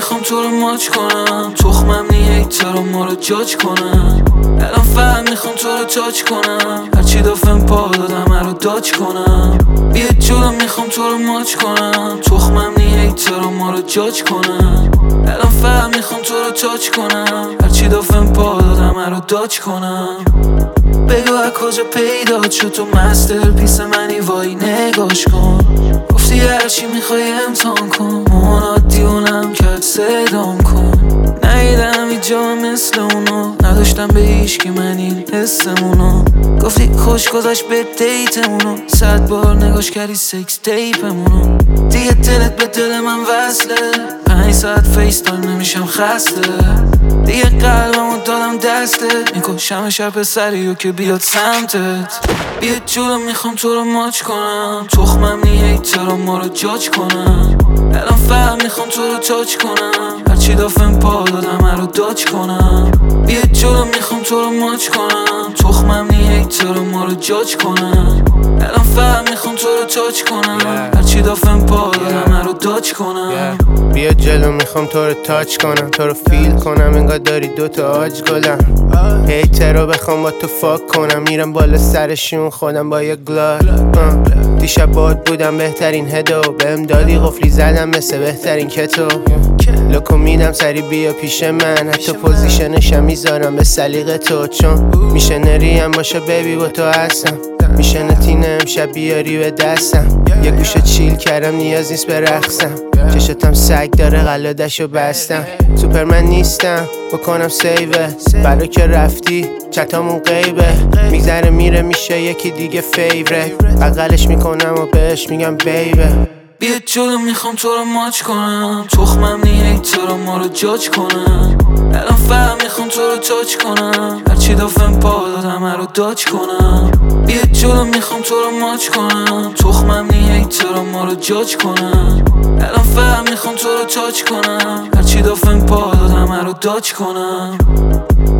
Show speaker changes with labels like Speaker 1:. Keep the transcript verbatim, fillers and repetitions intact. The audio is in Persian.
Speaker 1: میخوام تو رو ماچ کنم، تخمم نیه رو ما رو جاج کنم. الان فهم میخوام تو رو تاچ کنم، هرچی دافم پا دادم رو داج کنم. بیا جلو میخوام تو رو ماچ کنم، تخمم نیه رو ما رو جاج کنم. الان فهم میخوام تو رو تاچ کنم، هرچی دافم پا دادم رو داج کنم. بگو از کجا پیدا شد تو مستر پیس منی، وای نگاش کن. گفتی هرچی میخوای امتحان کن، مونا دیونم کرد صدام کن. نیدم هیچ جا مثل اونو، نداشتم به هیچکی من این حسمونو. گفتی خوش گذاشت به دیتمونو، صد بار نگاش کردی سکس تیپمونو. دیگه دلت به دل من وصله، پنج ساعت فیس تایم نمیشم خسته. دیگه قلبمو دادم دستت، میکشم شب پسریو که بیاد سمتت. بیا جلو میخوام تو رو ماچ کنم، تخمم نیه رو ما رو جاج کنم. الان فهم میخوام تو رو تاچ کنم، هرچی دافم پا دادم رو داج کنم. بیا جلو میخوام تو رو ماچ کنم، تخمم نیه رو ما رو جاج کنم. الان فهم میخوام تو رو تاچ کنم، هرچی دافم پا دادم رو داج کنم.
Speaker 2: بیا جلو میخوام تو رو تاچ کنم، تو رو فیل کنم انگار داری دوتا آج گلم. هیتر رو بخوام با تو فاک کنم، میرم بالا سرشون خودم با یه گلار. دیشب باد بودم بهترین هدو، بهم دادی قفلی زدم مثل بهترین کتو. لوکو میدم سری بیا پیش من، حتی پوزیشنشم میذارم به سلیقه تو. چون میشه نریم باشه بیبی با تو هستم، میشه نتینه امشب بیاری به دستم. یه گوشه چیل کردم نیاز نیست برقصم، چشتم سگ داره قلادشو بستم. سوپرمن نیستم بکنم سیوه، برا که رفتی چتامون غیبه. میگذره میره میشه یکی دیگه فیوره، بغلش میکنم و بهش میگم بیبه.
Speaker 1: بیا جلو میخوام تو رو ماچ کنم، تخمم نیه رو ما رو جاج کنم. الان فهم میخوام تو رو تاچ کنم، هرچی دافم پا دادم رو داج کنم. بیا جلو میخوام تو رو ماچ کنم، تخمم نیه رو ما رو جاج کنم. الان فهم میخوام تو رو تاچ کنم، هرچی دافم پا دادم رو داج کنم.